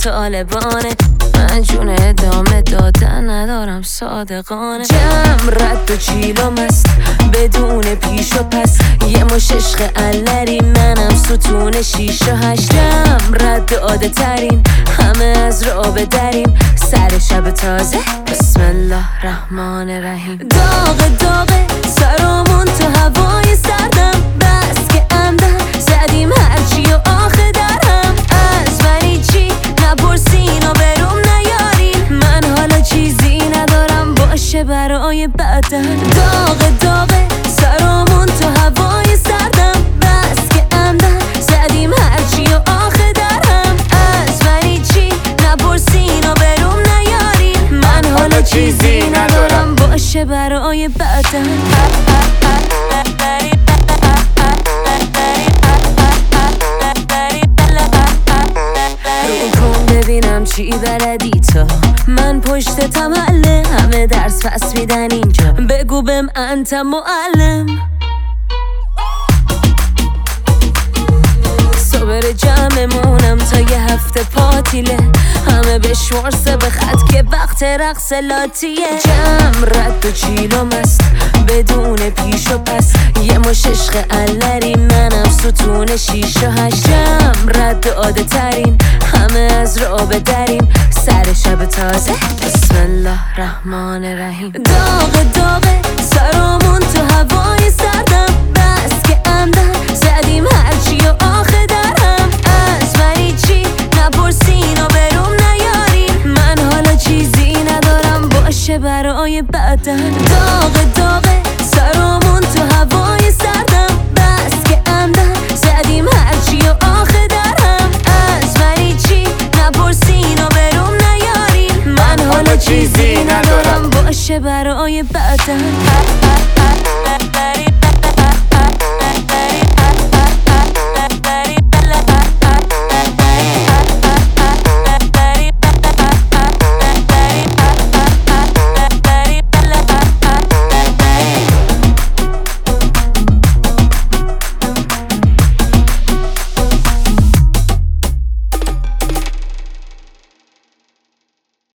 طالبانه. من جون ادامه دادن ندارم صادقانه. جمع رد و چیلم است بدون پیش و پس، یه مش عشق علری منم ستون 6 و 8. رد عاده ترین همه از رابه دریم، سر شب تازه بسم الله الرحمن الرحیم. داغه سرامون تو هوای سردم، بس که عمدن زدیم هرچی و آخه درهم. از منی چی نپرسین و بروم نیارین، من حالا چیزی ندارم باشه برای بعدن. داغه سرامون تو هوای سردم، بس که عمدن زدیم هرچی و آخه درهم. از منی چی نپرسین و بروم نیارین، من حالا چیزی ندارم باشه برای بعدن. ببینم چی بلدی تو، من پشت تمله همه درس پس میدن اینجا، بگو بهم انت معلم. صبر جمعمونم تا یه هفته پاتیله، همه بشمارسه به خط که وقت رقص لاتیه. جمع رد و چیلم است بدون پیش و پس، یه مش عشق علری منم ستون 6 و 8. جمع رد عاده ترین همه از رابه دریم، سر شب تازه بسم الله الرحمن الرحیم. داغه سرامون تو هوای سردم، بس که عمدن زدیم هرچی و آخه درهم. از منی چی نپرسین و بروم نیارین، من حالا چیزی ندارم باشه برای بعدن. داغه سرامون تو هوای سردم، بس که عمدن زدیم هرچی و آخه درهم. از منی چی نپرسین و بروم نیارین، من حالا چیزی ندارم باشه برای بعدن.